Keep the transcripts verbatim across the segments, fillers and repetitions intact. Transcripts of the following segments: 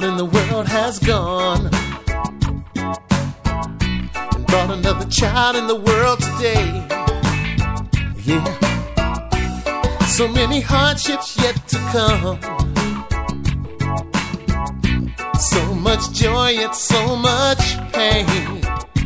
out in the world has gone and brought another child in the world today. Yeah, so many hardships yet to come, so much joy yet so much pain.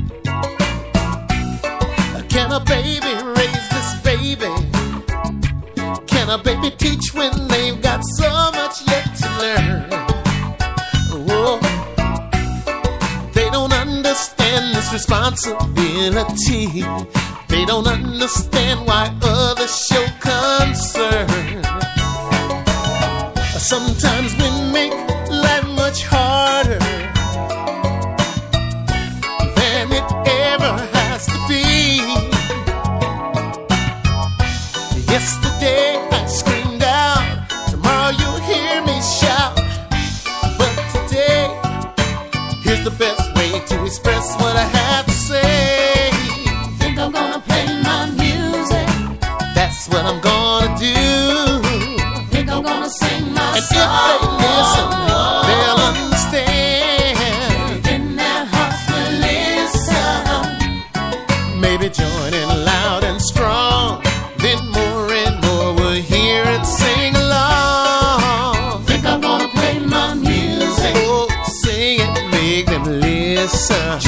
Can a baby raise this baby? Can a baby teach when they've got so much yet to learn? Oh, they don't understand this responsibility. They don't understand why others show concern. Sometimes we make life much harder than it ever has to be. Yesterday I screamed out, tomorrow you'll hear me shout. But today, here's the best way to express what I have to say. Think I'm gonna play my music. That's what I'm gonna do. Think I'm gonna sing my and song. And if they listen, they'll understand. In their hearts will listen. Maybe join in loud and strong. Then more and more will hear and sing along. Think I'm gonna play my music. Oh, sing it, make them listen.